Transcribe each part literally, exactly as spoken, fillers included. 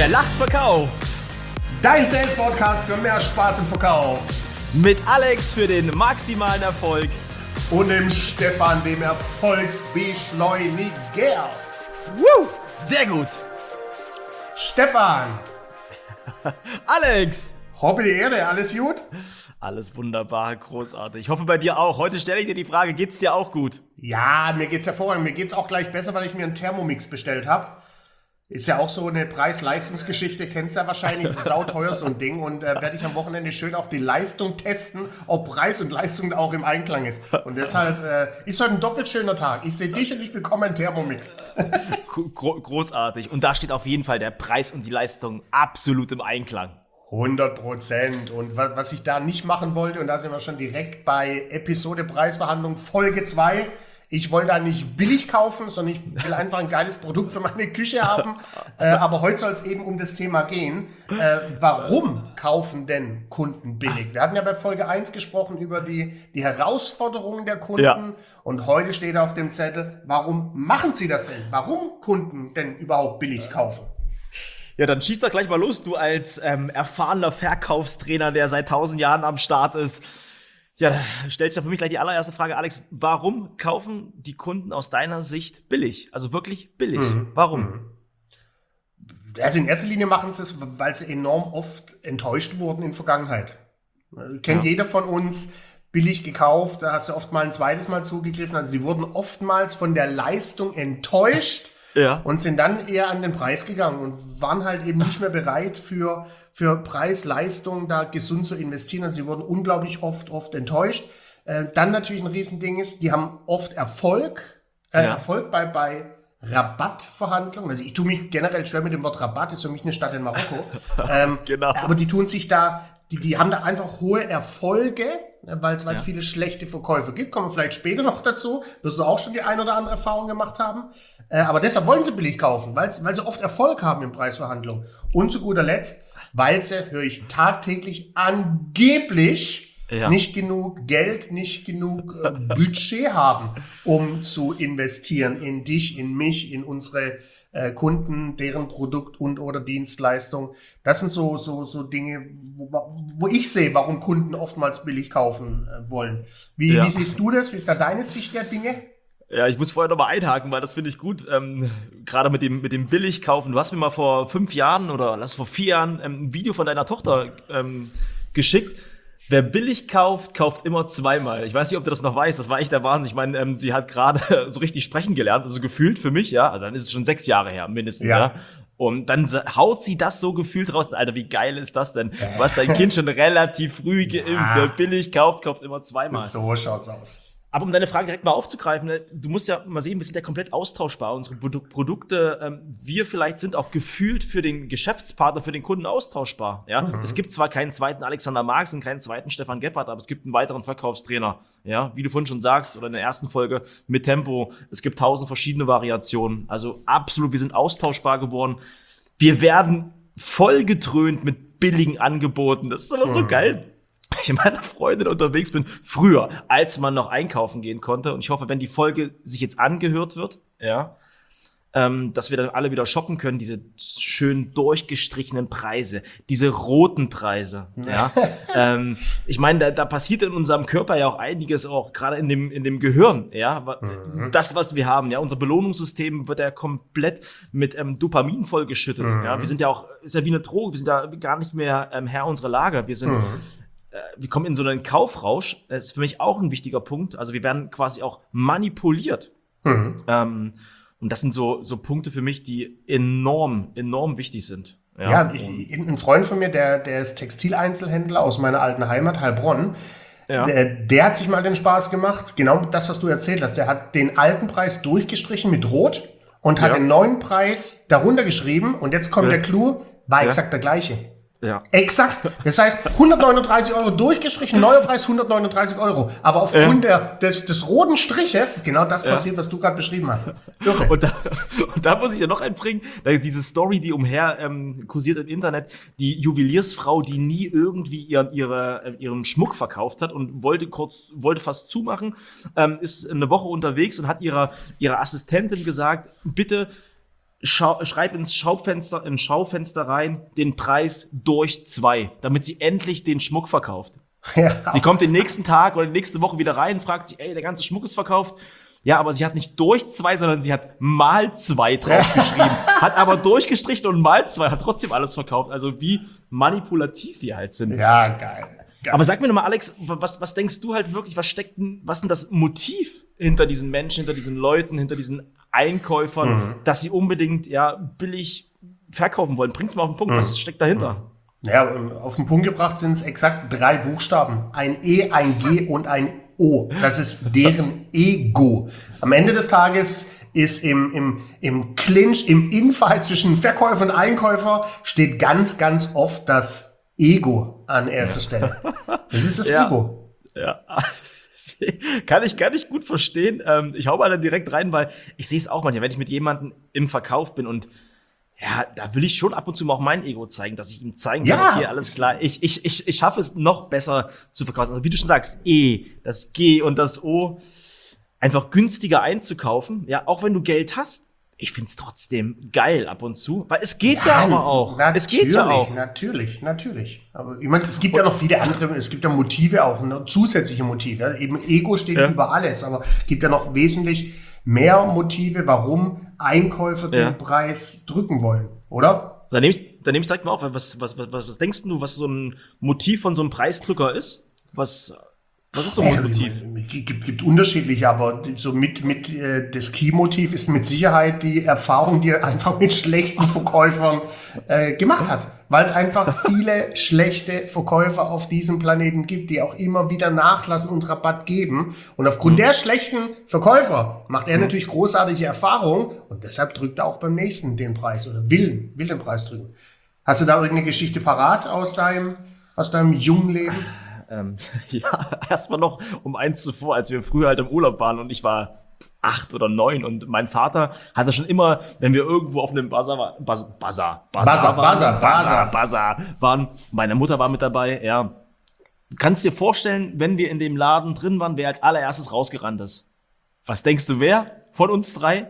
Wer lacht, verkauft. Dein Sales-Podcast für mehr Spaß im Verkauf. Mit Alex für den maximalen Erfolg. Und dem Stefan, dem Erfolgsbeschleuniger. Woo! Sehr gut. Stefan. Alex. Hobby die Erde, alles gut? Alles wunderbar, großartig. Ich hoffe bei dir auch. Heute stelle ich dir die Frage, geht's dir auch gut? Ja, mir geht's hervorragend. Mir geht's auch gleich besser, weil ich mir einen Thermomix bestellt habe. Ist ja auch so eine Preis-Leistungs-Geschichte, kennst du ja wahrscheinlich, ist sauteuer so ein Ding und äh, werde ich am Wochenende schön auch die Leistung testen, ob Preis und Leistung auch im Einklang ist. Und deshalb äh, ist heute ein doppelt schöner Tag. Ich sehe dich und ich bekomme einen Thermomix. Gro- großartig. Und da steht auf jeden Fall der Preis und die Leistung absolut im Einklang. hundert Prozent. Und wa- was ich da nicht machen wollte, und da sind wir schon direkt bei Episode Preisverhandlung Folge zwei. Ich wollte da nicht billig kaufen, sondern ich will einfach ein geiles Produkt für meine Küche haben. Äh, aber heute soll es eben um das Thema gehen. Äh, warum kaufen denn Kunden billig? Wir hatten ja bei Folge eins gesprochen über die, die Herausforderungen der Kunden. Ja. Und heute steht auf dem Zettel, warum machen sie das denn? Warum Kunden denn überhaupt billig kaufen? Ja, dann schieß doch gleich mal los, du als ähm, erfahrener Verkaufstrainer, der seit tausend Jahren am Start ist. Ja, da stellst du für mich gleich die allererste Frage, Alex. Warum kaufen die Kunden aus deiner Sicht billig? Also wirklich billig. Mhm. Warum? Mhm. Also in erster Linie machen sie es, weil sie enorm oft enttäuscht wurden in der Vergangenheit. Kennt Ja. jeder von uns, billig gekauft, da hast du oft mal ein zweites Mal zugegriffen. Also die wurden oftmals von der Leistung enttäuscht. Ja. Und sind dann eher an den Preis gegangen und waren halt eben nicht mehr bereit für, für Preis, Leistung da gesund zu investieren. Also sie wurden unglaublich oft, oft enttäuscht. Äh, dann natürlich ein Riesending ist, die haben oft Erfolg, äh, Ja. Erfolg bei, bei Rabattverhandlungen. Also ich tue mich generell schwer mit dem Wort Rabatt, ist für mich eine Stadt in Marokko. ähm, Genau. Aber die tun sich da, die, die haben da einfach hohe Erfolge, weil es Ja. viele schlechte Verkäufe gibt. Kommen wir vielleicht später noch dazu. Wirst du auch schon die ein oder andere Erfahrung gemacht haben. Äh, aber deshalb wollen sie billig kaufen, weil weil sie oft Erfolg haben in Preisverhandlungen. Und zu guter Letzt, weil sie, höre ich tagtäglich, angeblich Ja. nicht genug Geld, nicht genug äh, Budget haben, um zu investieren in dich, in mich, in unsere äh, Kunden, deren Produkt und oder Dienstleistung. Das sind so so so Dinge, wo, wo ich sehe, warum Kunden oftmals billig kaufen äh, wollen. Wie, Ja. wie siehst du das? Wie ist da deine Sicht der Dinge? Ja, ich muss vorher noch mal einhaken, weil das finde ich gut. Ähm, gerade mit dem mit dem Billigkaufen. Du hast mir mal vor fünf Jahren oder lass vor vier Jahren ähm, ein Video von deiner Tochter ähm, geschickt. Wer billig kauft, kauft immer zweimal. Ich weiß nicht, ob du das noch weißt. Das war echt der Wahnsinn. Ich meine, ähm, sie hat gerade so richtig sprechen gelernt, also gefühlt für mich, ja. Also dann ist es schon sechs Jahre her, mindestens, ja. Ja. Und dann sa- haut sie das so gefühlt raus. Alter, wie geil ist das denn? Du hast dein Kind schon relativ früh geimpft. Ja. Wer billig kauft, kauft immer zweimal. So schaut's aus. Aber um deine Frage direkt mal aufzugreifen, ne, du musst ja mal sehen, wir sind ja komplett austauschbar. Unsere Produ- Produkte, ähm, wir vielleicht sind auch gefühlt für den Geschäftspartner, für den Kunden austauschbar. Ja? Mhm. Es gibt zwar keinen zweiten Alexander Marx und keinen zweiten Stefan Gebhardt, aber es gibt einen weiteren Verkaufstrainer. Ja? Wie du vorhin schon sagst, oder in der ersten Folge mit Tempo. Es gibt tausend verschiedene Variationen. Also absolut, wir sind austauschbar geworden. Wir werden vollgetrönt mit billigen Angeboten. Das ist aber so Mhm. geil. Ich mit meiner Freundin unterwegs bin, früher, als man noch einkaufen gehen konnte. Und ich hoffe, wenn die Folge sich jetzt angehört wird, ja, ähm, dass wir dann alle wieder shoppen können, diese schön durchgestrichenen Preise, diese roten Preise, ja. ähm, ich meine, da, da passiert in unserem Körper ja auch einiges, auch gerade in dem, in dem Gehirn, ja. Mhm. Das, was wir haben, ja, unser Belohnungssystem wird ja komplett mit ähm, Dopamin vollgeschüttet, Mhm. ja. Wir sind ja auch, ist ja wie eine Droge, wir sind ja gar nicht mehr ähm, Herr unserer Lage, wir sind Mhm. wir kommen in so einen Kaufrausch. Das ist für mich auch ein wichtiger Punkt. Also wir werden quasi auch manipuliert. Mhm. Ähm, und das sind so, so Punkte für mich, die enorm, enorm wichtig sind. Ja, ich, und, ein Freund von mir, der, der ist Textileinzelhändler aus meiner alten Heimat, Heilbronn. ja. Der, der hat sich mal den Spaß gemacht, genau das, was du erzählt hast. Der hat den alten Preis durchgestrichen mit Rot und hat Ja. den neuen Preis darunter geschrieben. Und jetzt kommt Ja. der Clou, war Ja. exakt der gleiche. ja. Exakt. Das heißt, hundertneununddreißig Euro durchgestrichen, neuer Preis hundertneununddreißig Euro. Aber aufgrund der, des, des roten Striches ist genau das Ja. passiert, was du gerade beschrieben hast. Irre. Und da, und da muss ich ja noch einbringen, da diese Story, die umher ähm, kursiert im Internet, die Juweliersfrau, die nie irgendwie ihren, ihre, äh, ihren Schmuck verkauft hat und wollte kurz, wollte fast zumachen, ähm, ist eine Woche unterwegs und hat ihrer, ihrer Assistentin gesagt, bitte schau, schreib ins Schaufenster, ins Schaufenster rein, den Preis durch zwei, damit sie endlich den Schmuck verkauft. Ja. Sie kommt den nächsten Tag oder die nächste Woche wieder rein, fragt sich, ey, der ganze Schmuck ist verkauft. Ja, aber sie hat nicht durch zwei, sondern sie hat mal zwei draufgeschrieben, hat aber durchgestrichen und mal zwei, hat trotzdem alles verkauft. Also wie manipulativ wir halt sind. Ja, geil. geil. Aber sag mir nochmal, Alex, was, was denkst du halt wirklich, was steckt denn, was ist denn das Motiv hinter diesen Menschen, hinter diesen Leuten, hinter diesen Einkäufern, mhm. dass sie unbedingt ja billig verkaufen wollen? Bring's mal auf den Punkt, mhm. was steckt dahinter? Mhm. Ja, auf den Punkt gebracht sind es exakt drei Buchstaben. Ein E, ein G und ein O. Das ist deren Ego. Am Ende des Tages ist im, im, im Clinch, im Infight zwischen Verkäufer und Einkäufer steht ganz, ganz oft das Ego an erster Stelle. Das ist das ja. Ego. Ja. Kann ich, kann ich gut verstehen. Ähm, ich hau mal dann direkt rein, weil ich sehe es auch manchmal, wenn ich mit jemandem im Verkauf bin und ja, da will ich schon ab und zu mal auch mein Ego zeigen, dass ich ihm zeigen kann, ja. okay, alles klar, ich, ich, ich, ich schaffe es noch besser zu verkaufen. Also wie du schon sagst, E, das G und das O, einfach günstiger einzukaufen. Ja, auch wenn du Geld hast, ich find's trotzdem geil ab und zu, weil es geht ja, ja aber auch. Es geht ja auch. Natürlich, natürlich. Aber ich meine, es gibt ja noch viele andere, es gibt ja Motive auch, ne, zusätzliche Motive. Eben Ego steht ja. über alles, aber es gibt ja noch wesentlich mehr Motive, warum Einkäufer den ja. Preis drücken wollen, oder? Dann nehme ich, dann nehm ich direkt mal auf. Was, was, was, was denkst du, was so ein Motiv von so einem Preisdrücker ist? Was, was ist so ein ja, Motiv? Es gibt, gibt unterschiedliche, aber so mit, mit äh, das Key-Motiv ist mit Sicherheit die Erfahrung, die er einfach mit schlechten Verkäufern äh, gemacht hat. Weil es einfach viele schlechte Verkäufer auf diesem Planeten gibt, die auch immer wieder nachlassen und Rabatt geben. Und aufgrund mhm. der schlechten Verkäufer macht er mhm. natürlich großartige Erfahrungen und deshalb drückt er auch beim nächsten den Preis oder will, will den Preis drücken. Hast du da irgendeine Geschichte parat aus deinem, aus deinem jungen Leben? Ähm, ja, erstmal noch um eins zuvor, als wir früher halt im Urlaub waren und ich war acht oder neun und mein Vater hatte schon immer, wenn wir irgendwo auf einem Bazar waren, Bazar, Bazar, Bazar, Bazar, Bazar, Bazar waren, meine Mutter war mit dabei, ja. Du kannst dir vorstellen, wenn wir in dem Laden drin waren, wer als allererstes rausgerannt ist. Was denkst du, wer von uns drei?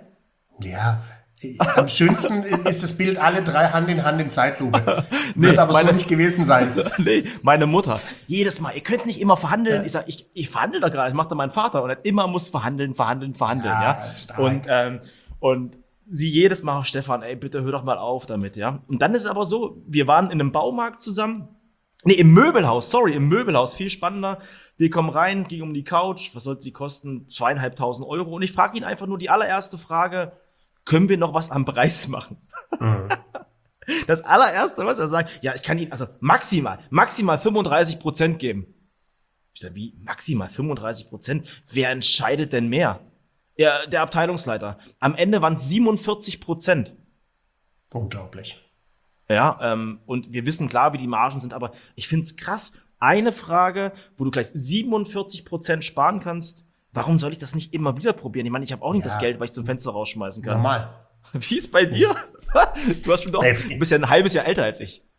Ja, am schönsten ist das Bild, alle drei Hand in Hand in Zeitlupe. Nee, wird aber meine, so nicht gewesen sein. Nee, meine Mutter. Jedes Mal, ihr könnt nicht immer verhandeln. Ja. Ich sag, ich, ich verhandle da gerade, das macht da mein Vater. Und er immer muss verhandeln, verhandeln, verhandeln. Ja, ja. Und, ähm, und sie jedes Mal, Stefan, ey, bitte hör doch mal auf damit, ja. Und dann ist es aber so, wir waren in einem Baumarkt zusammen. Nee, im Möbelhaus, sorry, im Möbelhaus, viel spannender. Wir kommen rein, ging um die Couch, was sollte die kosten? Zweieinhalbtausend Euro. Und ich frage ihn einfach nur die allererste Frage, können wir noch was am Preis machen? Mhm. Das allererste, was er sagt, ja, ich kann Ihnen also maximal, maximal fünfunddreißig Prozent geben. Ich sage, wie? Maximal fünfunddreißig Prozent? Wer entscheidet denn mehr? Der, der Abteilungsleiter. Am Ende waren es siebenundvierzig Prozent. Unglaublich. Ja, ähm, und wir wissen klar, wie die Margen sind, aber ich finde es krass. Eine Frage, wo du gleich siebenundvierzig Prozent sparen kannst. Warum soll ich das nicht immer wieder probieren? Ich meine, ich habe auch nicht ja. das Geld, weil ich zum Fenster rausschmeißen kann. Normal. Wie ist bei dir? Du hast schon doch, du bist ja ein halbes Jahr älter als ich.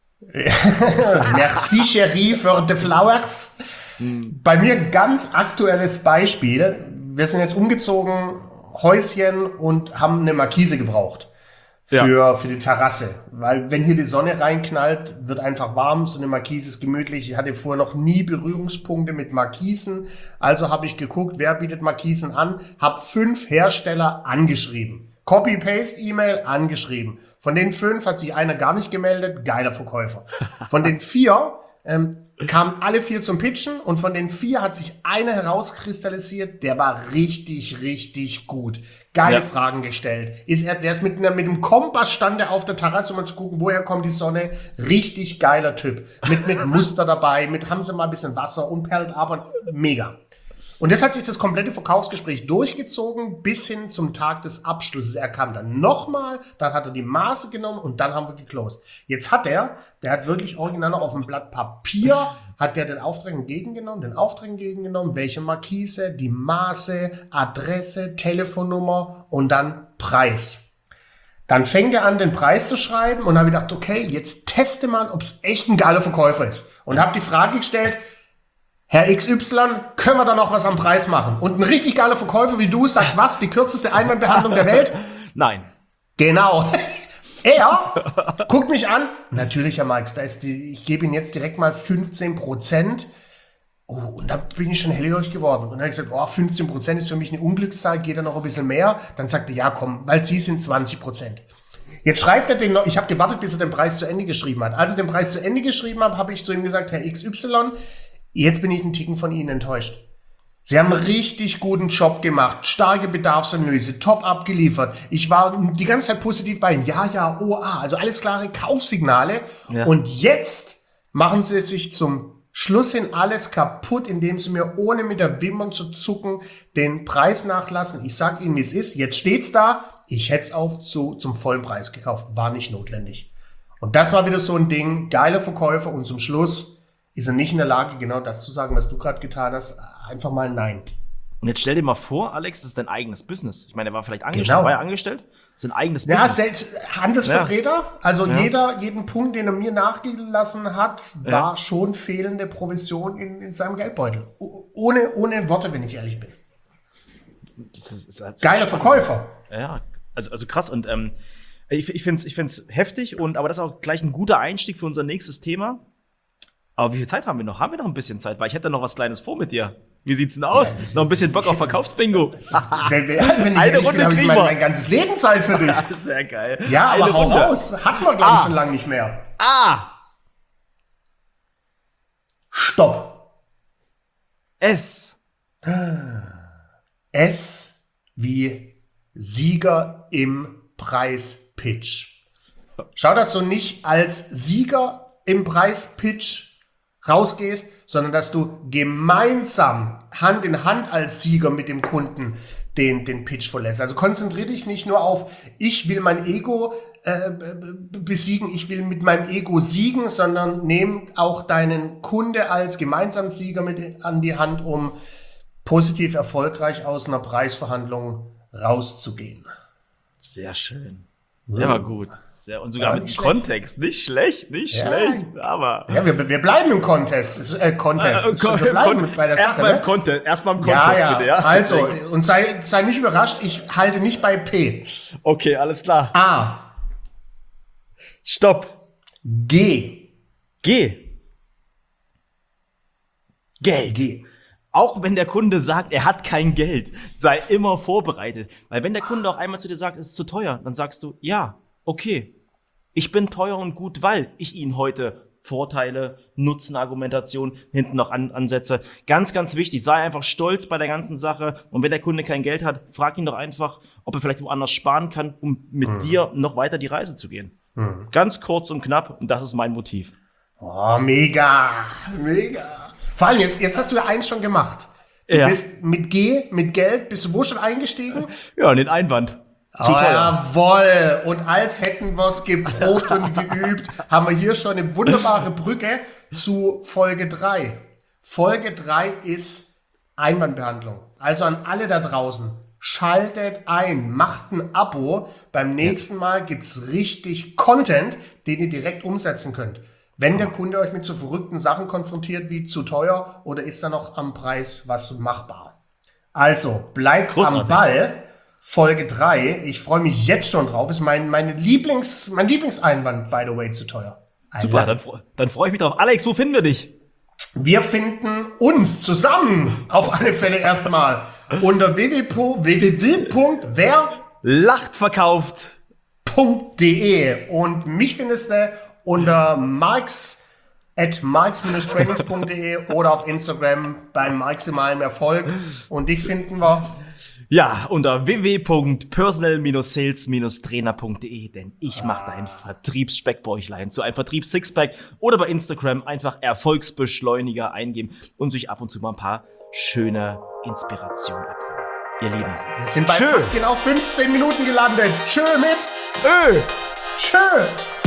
Merci, Chérie, für the flowers. Hm. Bei mir ganz aktuelles Beispiel. Wir sind jetzt umgezogen, Häuschen und haben eine Markise gebraucht. Für, ja. für die Terrasse. Weil wenn hier die Sonne reinknallt, wird einfach warm. So eine Markise ist gemütlich. Ich hatte vorher noch nie Berührungspunkte mit Markisen. Also habe ich geguckt, wer bietet Markisen an. Habe fünf Hersteller angeschrieben. Copy-Paste-E-Mail angeschrieben. Von den fünf hat sich einer gar nicht gemeldet. Geiler Verkäufer. Von den vier ähm, kamen alle vier zum Pitchen. Und von den vier hat sich einer herauskristallisiert. Der war richtig, richtig gut. Geile ja. Fragen gestellt. Ist er, der ist mit, einer, mit einem Kompass stand er auf der Terrasse, um mal zu gucken, woher kommt die Sonne. Richtig geiler Typ. Mit, mit Muster dabei, mit haben sie mal ein bisschen Wasser und perlt aber mega. Und das hat sich das komplette Verkaufsgespräch durchgezogen bis hin zum Tag des Abschlusses. Er kam dann nochmal, dann hat er die Maße genommen und dann haben wir geclosed. Jetzt hat er, der hat wirklich original noch auf dem Blatt Papier, hat der den Auftrag entgegengenommen, den Auftrag entgegengenommen, welche Markise, die Maße, Adresse, Telefonnummer und dann Preis. Dann fängt er an, den Preis zu schreiben und habe gedacht, okay, jetzt teste mal, ob es echt ein geiler Verkäufer ist. Und habe die Frage gestellt, Herr X Y, können wir da noch was am Preis machen? Und ein richtig geiler Verkäufer wie du sagt, was, die kürzeste Einwandbehandlung der Welt? Nein. Genau. Er guckt mich an. Natürlich, Herr Marx, da ist die, ich gebe Ihnen jetzt direkt mal fünfzehn Prozent. Oh, und da bin ich schon hellhörig geworden. Und dann habe ich gesagt, oh, fünfzehn Prozent ist für mich eine Unglückszahl, geht da noch ein bisschen mehr? Dann sagte er, ja, komm, weil Sie sind zwanzig Prozent. Jetzt schreibt er den noch, ich habe gewartet, bis er den Preis zu Ende geschrieben hat. Als er den Preis zu Ende geschrieben hat, habe ich zu ihm gesagt, Herr X Y, jetzt bin ich einen Ticken von Ihnen enttäuscht. Sie haben einen richtig guten Job gemacht, starke Bedarfsanalyse, top abgeliefert. Ich war die ganze Zeit positiv bei Ihnen. Ja, ja, oh, ah, also alles klare Kaufsignale. Ja. Und jetzt machen Sie sich zum Schluss hin alles kaputt, indem Sie mir ohne mit der Wimpern zu zucken den Preis nachlassen. Ich sage Ihnen, wie es ist. Jetzt steht's da. Ich hätte es auch zu, zum vollen Preis gekauft. War nicht notwendig. Und das war wieder so ein Ding. Geiler Verkäufer. Und zum Schluss ist er nicht in der Lage, genau das zu sagen, was du gerade getan hast. Einfach mal nein. Und jetzt stell dir mal vor, Alex, das ist dein eigenes Business. Ich meine, er war vielleicht angestellt. Genau. War er angestellt? Das ist ein eigenes Ja, Business. selbst Handelsvertreter. Ja. Also ja. jeder, jeden Punkt, den er mir nachgelassen hat, war ja. schon fehlende Provision in, in seinem Geldbeutel. Ohne, ohne Worte, wenn ich ehrlich bin. Das ist, ist halt Geiler Verkäufer. Ja, also, also krass. Und ähm, ich, ich finde es ich find's heftig. Und, aber das ist auch gleich ein guter Einstieg für unser nächstes Thema. Aber wie viel Zeit haben wir noch? Haben wir noch ein bisschen Zeit? Weil ich hätte noch was Kleines vor mit dir. Wie sieht's denn aus? Ja, noch ein bisschen Bock auf Verkaufsbingo. wenn, wenn ich Eine ich Runde bin, kriegen mein, wir. mein ganzes Leben Zeit für dich. Sehr geil. Ja, aber Eine hau Runde. raus. Hatten wir, glaube ich, Ah. schon lange nicht mehr. A. Stopp. S. S wie Sieger im Preispitch. Schau, dass du nicht als Sieger im Preispitch rausgehst, sondern dass du gemeinsam Hand in Hand als Sieger mit dem Kunden den, den Pitch verlässt. Also konzentriere dich nicht nur auf, ich will mein Ego äh, besiegen, ich will mit meinem Ego siegen, sondern nimm auch deinen Kunde als Gemeinsamsieger mit an die Hand, um positiv erfolgreich aus einer Preisverhandlung rauszugehen. Sehr schön. Der war gut. Sehr, und sogar Ja, mit nicht Kontext. Nicht schlecht, nicht Ja. schlecht. Aber. Ja, wir, wir bleiben im Contest. Äh, Contest. Äh, wir bleiben bei der Sache. Erstmal im Ne? Contest, erstmal im Ja, Contest, ja. bitte, ja. Also, und sei, sei nicht überrascht, ich halte nicht bei P. Okay, alles klar. A. Stopp. G. G. Geld. G. Auch wenn der Kunde sagt, er hat kein Geld, sei immer vorbereitet. Weil wenn der Kunde auch einmal zu dir sagt, es ist zu teuer, dann sagst du, ja, okay, ich bin teuer und gut, weil ich Ihnen heute Vorteile, Nutzenargumentation hinten noch an, ansetze. Ganz, ganz wichtig, sei einfach stolz bei der ganzen Sache. Und wenn der Kunde kein Geld hat, frag ihn doch einfach, ob er vielleicht woanders sparen kann, um mit mhm. dir noch weiter die Reise zu gehen. Mhm. Ganz kurz und knapp, und das ist mein Motiv. Oh, mega, mega. Vor allem, jetzt, jetzt hast du ja eins schon gemacht. Du Ja. bist mit G, mit Geld, bist du wo schon eingestiegen? Ja, in den Einwand. Zu Oh, teuer. jawohl. Und als hätten wir es geprobt und geübt, haben wir hier schon eine wunderbare Brücke zu Folge drei. Folge drei ist Einwandbehandlung. Also an alle da draußen, schaltet ein, macht ein Abo. Beim nächsten Mal gibt's richtig Content, den ihr direkt umsetzen könnt. Wenn der Kunde euch mit so verrückten Sachen konfrontiert wie zu teuer oder ist da noch am Preis was machbar? Also, bleibt Großartig. am Ball. Folge drei. Ich freue mich jetzt schon drauf. Ist mein, meine Lieblings, mein Lieblingseinwand, by the way, zu teuer. Super, dann, fre- dann freue ich mich drauf. Alex, wo finden wir dich? Wir finden uns zusammen auf alle Fälle erstmal unter w w w punkt wer Lacht verkauft. punkt de und mich findest du unter marx at marx trainings punkt de oder auf Instagram beim maximalen Erfolg und dich finden wir Ja, unter w w w punkt personal sales trainer punkt de, denn ich mache dein Vertriebsspeckbäuchlein zu einem Vertriebs-Sixpack oder bei Instagram einfach Erfolgsbeschleuniger eingeben und sich ab und zu mal ein paar schöne Inspirationen abholen. Ihr Lieben. wir sind bei Tschö. fast genau fünfzehn Minuten gelandet. Tschö mit Ö. Tschö.